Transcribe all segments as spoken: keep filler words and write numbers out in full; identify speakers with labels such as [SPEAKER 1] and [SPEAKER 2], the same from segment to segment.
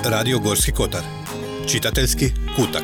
[SPEAKER 1] Radio Gorski kotar. Čitateljski kutak.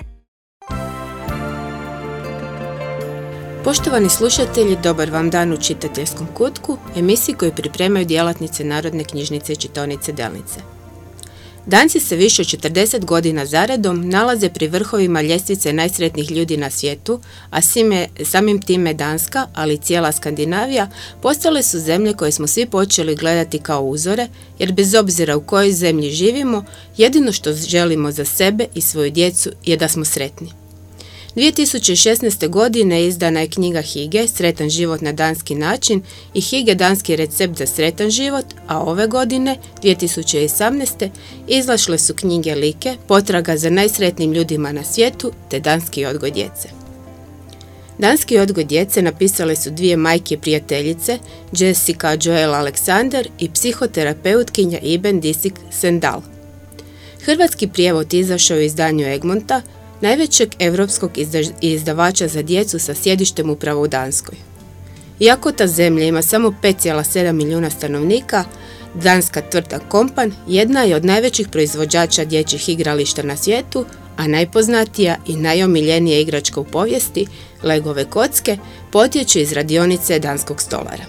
[SPEAKER 2] Poštovani slušatelji, dobar vam dan u Čitateljskom kutku, emisiji koju pripremaju djelatnice Narodne knjižnice i čitaonice Delnice. Danci se više od četrdeset godina zaredom nalaze pri vrhovima ljestvice najsretnijih ljudi na svijetu, a sime, samim time Danska, ali i cijela Skandinavija, postale su zemlje koje smo svi počeli gledati kao uzore, jer bez obzira u kojoj zemlji živimo, jedino što želimo za sebe i svoju djecu je da smo sretni. dvije tisuće šesnaeste. godine izdana je knjiga Hige, Sretan život na danski način i Hige, danski recept za sretan život, a ove godine, dvije tisuće osamnaeste. izašle su knjige Like, Potraga za najsretnijim ljudima na svijetu, te Danski odgoj djece. Danski odgoj djece napisale su dvije majke prijateljice, Jessica Joel Alexander i psihoterapeutkinja Iben Disik Sendal. Hrvatski prijevod izašao u izdanju Egmonta, najvećeg europskog izdavača za djecu sa sjedištem upravo u Danskoj. Iako ta zemlja ima samo pet zarez sedam milijuna stanovnika, danska tvrtka Kompan jedna je od najvećih proizvođača dječjih igrališta na svijetu, a najpoznatija i najomiljenija igračka u povijesti, Legove kocke, potječe iz radionice danskog stolara.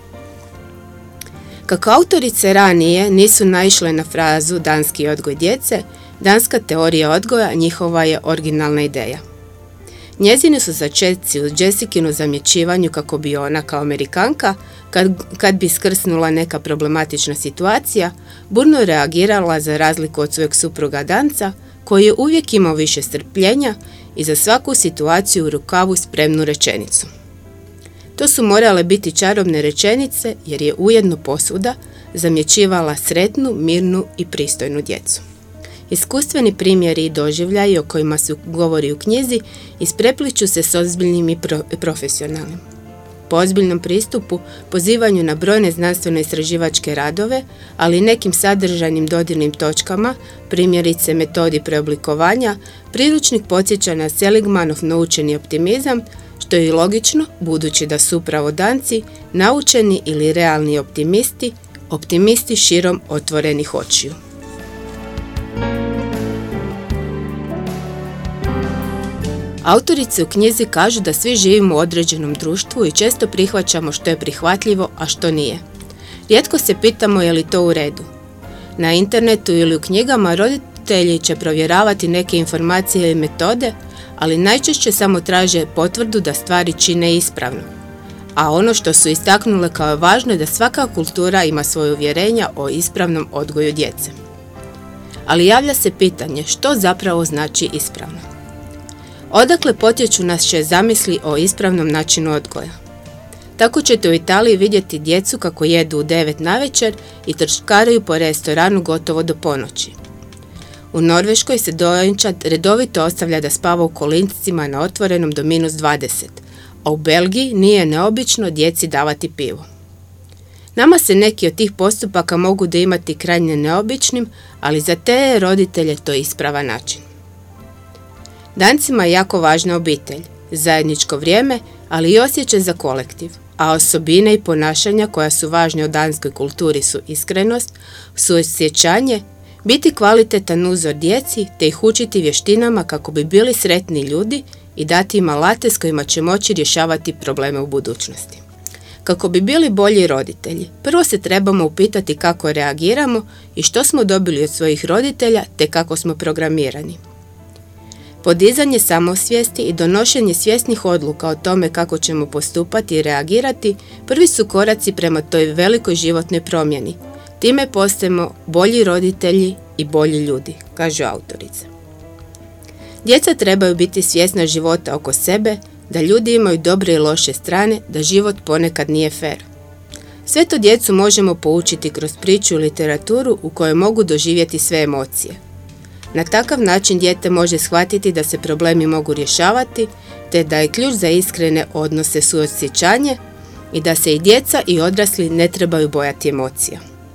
[SPEAKER 2] Kako autorice ranije nisu naišle na frazu danski odgoj djece, danska teorija odgoja njihova je originalna ideja. Njezini su začetci u Jessicinu zamjećivanju kako bi ona kao Amerikanka, kad, kad bi skrsnula neka problematična situacija, burno reagirala za razliku od svojeg supruga Danca, koji je uvijek imao više strpljenja i za svaku situaciju u rukavu spremnu rečenicu. To su morale biti čarobne rečenice jer je ujedno posuda zamjećivala sretnu, mirnu i pristojnu djecu. Iskustveni primjeri i doživljaji o kojima se govori u knjizi isprepliću se s ozbiljnim i pro- profesionalnim. Po ozbiljnom pristupu, pozivanju na brojne znanstveno-istraživačke radove, ali i nekim sadržajnim dodirnim točkama, primjerice metodi preoblikovanja, priručnik podsjeća na Seligmanov naučeni optimizam, što je i logično, budući da su upravo Danci naučeni ili realni optimisti, optimisti širom otvorenih očiju. Autorice u knjizi kažu da svi živimo u određenom društvu i često prihvaćamo što je prihvatljivo, a što nije. Rijetko se pitamo je li to u redu. Na internetu ili u knjigama roditelji će provjeravati neke informacije i metode, ali najčešće samo traže potvrdu da stvari čine ispravno. A ono što su istaknule kao važno je da svaka kultura ima svoje uvjerenja o ispravnom odgoju djece. Ali javlja se pitanje što zapravo znači ispravno. Odakle potječu naše zamisli o ispravnom načinu odgoja? Tako ćete u Italiji vidjeti djecu kako jedu u devet navečer i trčkaraju po restoranu gotovo do ponoći. U Norveškoj se dojenčad redovito ostavlja da spava u kolincima na otvorenom do minus dvadeset, a u Belgiji nije neobično djeci davati pivo. Nama se neki od tih postupaka mogu da imati krajnje neobičnim, ali za te roditelje to je ispravan način. Dancima je jako važna obitelj, zajedničko vrijeme, ali i osjećaj za kolektiv, a osobine i ponašanja koja su važne u danskoj kulturi su iskrenost, suosjećanje, biti kvalitetan uzor djeci te ih učiti vještinama kako bi bili sretni ljudi i dati im alate s kojima će moći rješavati probleme u budućnosti. Kako bi bili bolji roditelji, prvo se trebamo upitati kako reagiramo i što smo dobili od svojih roditelja te kako smo programirani. Podizanje samosvijesti i donošenje svjesnih odluka o tome kako ćemo postupati i reagirati prvi su koraci prema toj velikoj životnoj promjeni. Time postajemo bolji roditelji i bolji ljudi, kažu autorice. Djeca trebaju biti svjesna života oko sebe, da ljudi imaju dobre i loše strane, da život ponekad nije fer. Sve to djecu možemo poučiti kroz priču i literaturu u kojoj mogu doživjeti sve emocije. Na takav način dijete može shvatiti da se problemi mogu rješavati, te da je ključ za iskrene odnose suosjećanje i da se i djeca i odrasli ne trebaju bojati emocija.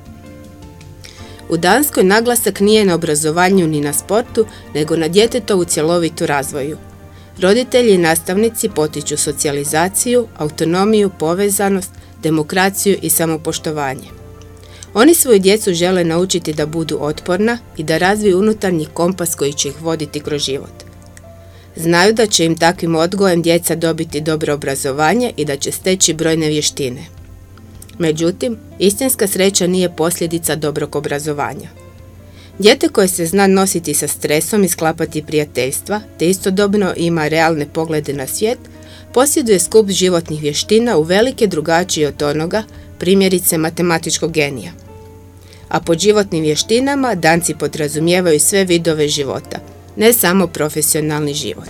[SPEAKER 2] U Danskoj naglasak nije na obrazovanju ni na sportu, nego na djetetovu cjelovitu razvoju. Roditelji i nastavnici potiču socijalizaciju, autonomiju, povezanost, demokraciju i samopoštovanje. Oni svoju djecu žele naučiti da budu otporna i da razviju unutarnji kompas koji će ih voditi kroz život. Znaju da će im takvim odgojem djeca dobiti dobro obrazovanje i da će steći brojne vještine. Međutim, istinska sreća nije posljedica dobrog obrazovanja. Dijete koje se zna nositi sa stresom i sklapati prijateljstva, te istodobno ima realne poglede na svijet, posjeduje skup životnih vještina uvelike drugačiji od onoga, primjerice matematičkog genija. A pod životnim vještinama Danci podrazumijevaju sve vidove života, ne samo profesionalni život.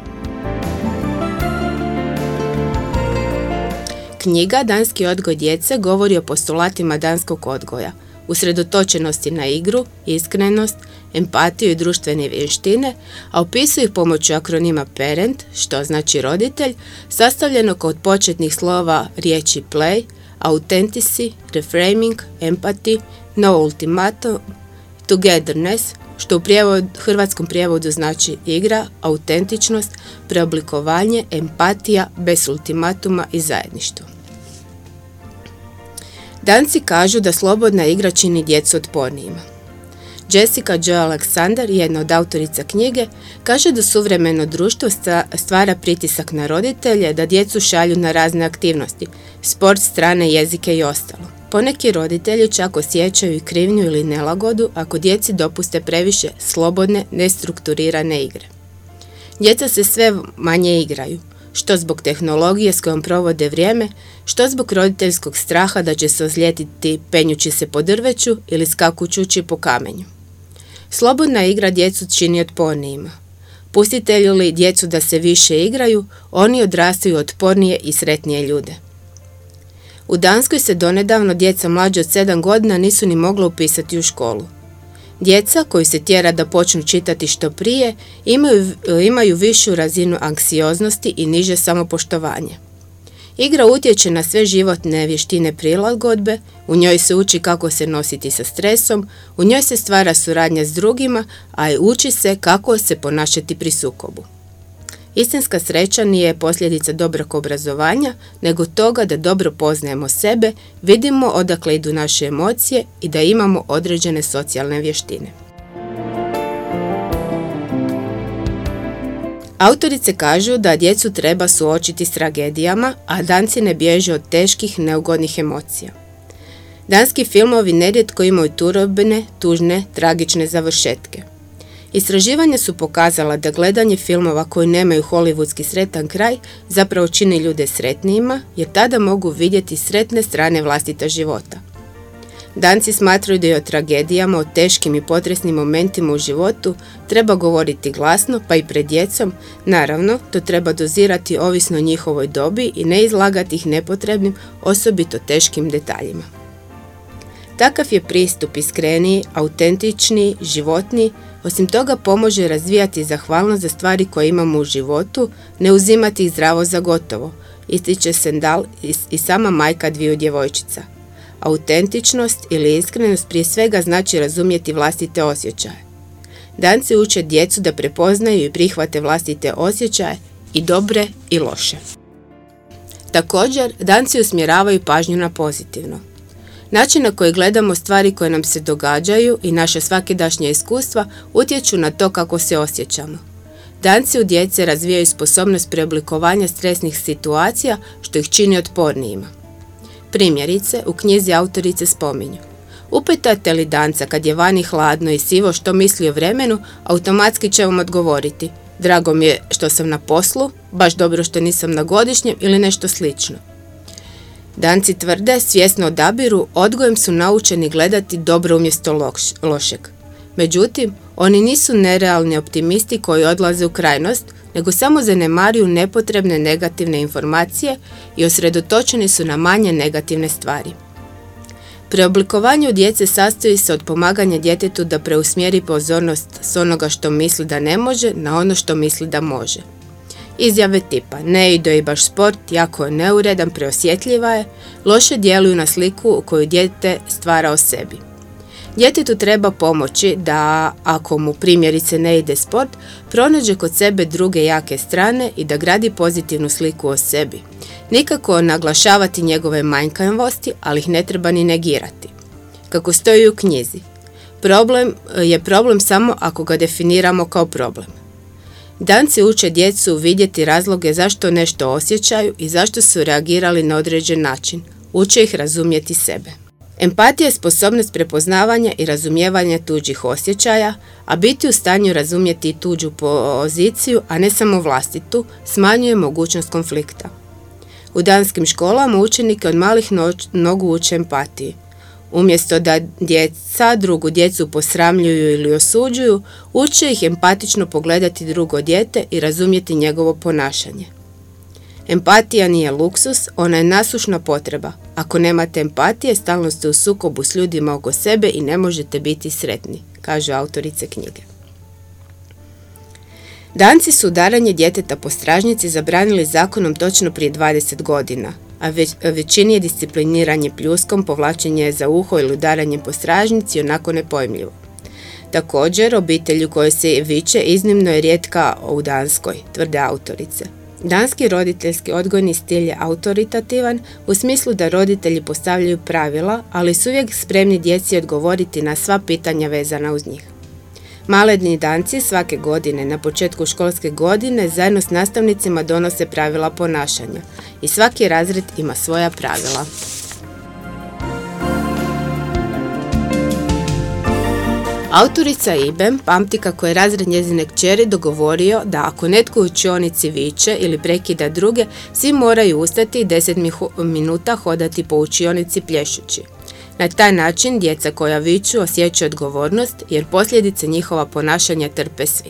[SPEAKER 2] Knjiga Danski odgoj djece govori o postulatima danskog odgoja, usredotočenosti na igru, iskrenost, empatiju i društvene vještine, a opisuje ih pomoću akronima parent, što znači roditelj, sastavljenog od početnih slova riječi play, authenticity, reframing, empathy, no ultimatum, togetherness, što u prijevod, hrvatskom prijevodu znači igra, autentičnost, preoblikovanje, empatija, bez ultimatuma i zajedništvo. Danci kažu da slobodna igra čini djecu otpornijima. Jessica Joy Alexander, jedna od autorica knjige, kaže da suvremeno društvo stvara pritisak na roditelje da djecu šalju na razne aktivnosti, sport, strane jezike i ostalo. Poneki roditelji čak osjećaju i krivnju ili nelagodu ako djeci dopuste previše slobodne, nestrukturirane igre. Djeca se sve manje igraju, što zbog tehnologije s kojom provode vrijeme, što zbog roditeljskog straha da će se ozlijediti penjući se po drveću ili skakućući po kamenju. Slobodna igra djecu čini otpornijima. Pustite li djecu da se više igraju, oni odrastaju otpornije i sretnije ljude. U Danskoj se donedavno djeca mlađe od sedam godina nisu ni mogla upisati u školu. Djeca koji se tjera da počnu čitati što prije imaju, imaju višu razinu anksioznosti i niže samopoštovanje. Igra utječe na sve životne vještine prilagodbe, u njoj se uči kako se nositi sa stresom, u njoj se stvara suradnja s drugima, a i uči se kako se ponašati pri sukobu. Istinska sreća nije posljedica dobrog obrazovanja, nego toga da dobro poznajemo sebe, vidimo odakle idu naše emocije i da imamo određene socijalne vještine. Autorice kažu da djecu treba suočiti s tragedijama, a Danci ne bježe od teških, neugodnih emocija. Danski filmovi nerijetko imaju turobne, tužne, tragične završetke. Istraživanja su pokazala da gledanje filmova koji nemaju hollywoodski sretan kraj zapravo čini ljude sretnijima, jer tada mogu vidjeti sretne strane vlastita života. Danci smatraju da i o tragedijama, o teškim i potresnim momentima u životu treba govoriti glasno, pa i pred djecom. Naravno, to treba dozirati ovisno o njihovoj dobi i ne izlagati ih nepotrebnim, osobito teškim detaljima. Takav je pristup iskreniji, autentičniji, životniji, osim toga pomože razvijati zahvalnost za stvari koje imamo u životu, ne uzimati ih zdravo za gotovo, ističe Sendal i sama majka dviju djevojčica. Autentičnost ili iskrenost prije svega znači razumjeti vlastite osjećaje. Danci uče djecu da prepoznaju i prihvate vlastite osjećaje, i dobre i loše. Također, Danci usmjeravaju pažnju na pozitivno. Način na koji gledamo stvari koje nam se događaju i naša svakidašnja iskustva utječu na to kako se osjećamo. Danci u djece razvijaju sposobnost preoblikovanja stresnih situacija, što ih čini otpornijima. Primjerice, u knjizi autorice spominju: upitate li Danca kad je vani hladno i sivo što misli o vremenu, automatski će vam odgovoriti: drago mi je što sam na poslu, baš dobro što nisam na godišnjem ili nešto slično. Danci tvrde, svjesno odabiru, odgojem su naučeni gledati dobro umjesto loš, lošeg. Međutim, oni nisu nerealni optimisti koji odlaze u krajnost, nego samo zanemaruju nepotrebne negativne informacije i osredotočeni su na manje negativne stvari. Preoblikovanje u djece sastoji se od pomaganja djetetu da preusmjeri pozornost s onoga što misli da ne može na ono što misli da može. Izjave tipa ne ide i baš sport, jako je neuredan, preosjetljiva je, loše djeluju na sliku koju dijete stvara o sebi. Djetetu treba pomoći da, ako mu primjerice ne ide sport, pronađe kod sebe druge jake strane i da gradi pozitivnu sliku o sebi. Nikako naglašavati njegove manjkavosti, ali ih ne treba ni negirati. kako stoji u knjizi. Problem je problem samo ako ga definiramo kao problem. Danci uče djecu vidjeti razloge zašto nešto osjećaju i zašto su reagirali na određen način. Uče ih razumjeti sebe. Empatija je sposobnost prepoznavanja i razumijevanja tuđih osjećaja, a biti u stanju razumjeti i tuđu poziciju, a ne samo vlastitu, smanjuje mogućnost konflikta. U danskim školama učenike od malih nogu uče empatiji. Umjesto da djeca drugu djecu posramljuju ili osuđuju, uče ih empatično pogledati drugo dijete i razumjeti njegovo ponašanje. Empatija nije luksus, ona je nasušna potreba. Ako nemate empatije, stalno ste u sukobu s ljudima oko sebe i ne možete biti sretni, kažu autorice knjige. Danci su udaranje djeteta po stražnjici zabranili zakonom točno prije dvadeset godina, a već, većini je discipliniranje pljuskom, povlačenje za uho ili udaranje po stražnjici onako nepojmljivo. Također, obitelj u kojoj se viče iznimno je rijetka u Danskoj, tvrde autorice. Danski roditeljski odgojni stil je autoritativan u smislu da roditelji postavljaju pravila, ali su uvijek spremni djeci odgovoriti na sva pitanja vezana uz njih. Maleni Danci svake godine na početku školske godine zajedno s nastavnicima donose pravila ponašanja i svaki razred ima svoja pravila. Autorica Ibem pamti kako je razred njezine kćeri dogovorio da ako netko u učionici viče ili prekida druge, svi moraju ustati i deset minuta hodati po učionici plješući. Na taj način djeca koja viču osjećaju odgovornost jer posljedice njihova ponašanja trpe svi.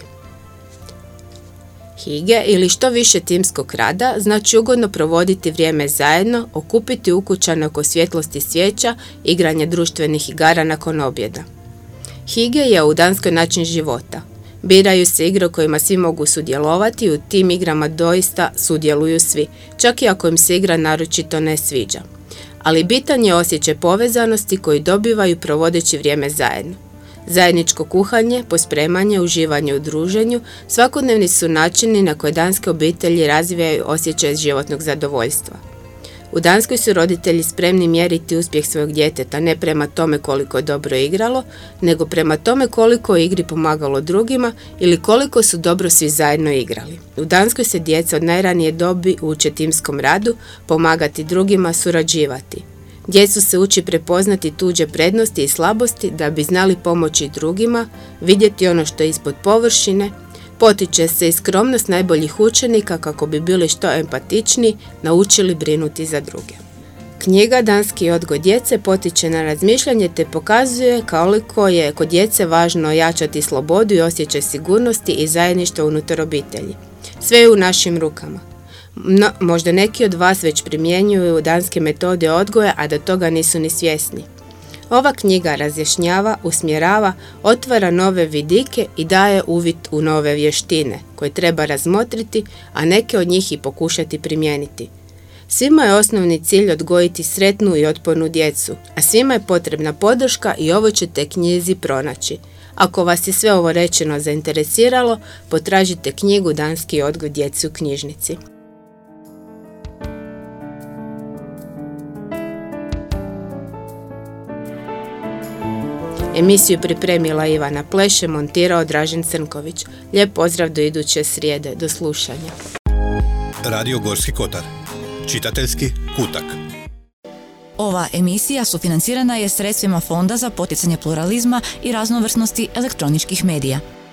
[SPEAKER 2] Hige ili što više timskog rada znači ugodno provoditi vrijeme zajedno, okupiti ukućane oko svjetlosti svijeća, igranje društvenih igara nakon objeda. Hige je u Danskoj način života. Biraju se igre u kojima svi mogu sudjelovati i u tim igrama doista sudjeluju svi, čak i ako im se igra naročito ne sviđa. Ali bitan je osjećaj povezanosti koji dobivaju provodeći vrijeme zajedno. Zajedničko kuhanje, pospremanje, uživanje u druženju svakodnevni su načini na koje danske obitelji razvijaju osjećaj životnog zadovoljstva. U Danskoj su roditelji spremni mjeriti uspjeh svojeg djeteta ne prema tome koliko je dobro igralo, nego prema tome koliko je igri pomagalo drugima ili koliko su dobro svi zajedno igrali. U Danskoj se djeca od najranije dobi uče timskom radu, pomagati drugima, surađivati. Djecu se uči prepoznati tuđe prednosti i slabosti da bi znali pomoći drugima, vidjeti ono što je ispod površine. Potiče se i skromnost najboljih učenika kako bi bili što empatičniji, naučili brinuti za druge. Knjiga Danski odgoj djece potiče na razmišljanje te pokazuje koliko je kod djece važno jačati slobodu i osjećaj sigurnosti i zajedništva unutar obitelji. Sve je u našim rukama. No, možda neki od vas već primjenjuju danske metode odgoja, a da toga nisu ni svjesni. Ova knjiga razjašnjava, usmjerava, otvara nove vidike i daje uvid u nove vještine koje treba razmotriti, a neke od njih i pokušati primijeniti. Svima je osnovni cilj odgojiti sretnu i otpornu djecu, a svima je potrebna podrška i ovo ćete knjizi pronaći. Ako vas je sve ovo rečeno zainteresiralo, potražite knjigu Danski odgoj djece u knjižnici. Emisiju pripremila Ivana Pleše, montirao Dražen Crnković. Lijep pozdrav do iduće srijede. Do slušanja.
[SPEAKER 1] Radio Gorski kotar. Čitateljski kutak.
[SPEAKER 3] Ova emisija sufinancirana je sredstvima Fonda za poticanje pluralizma i raznovrsnosti elektroničkih medija.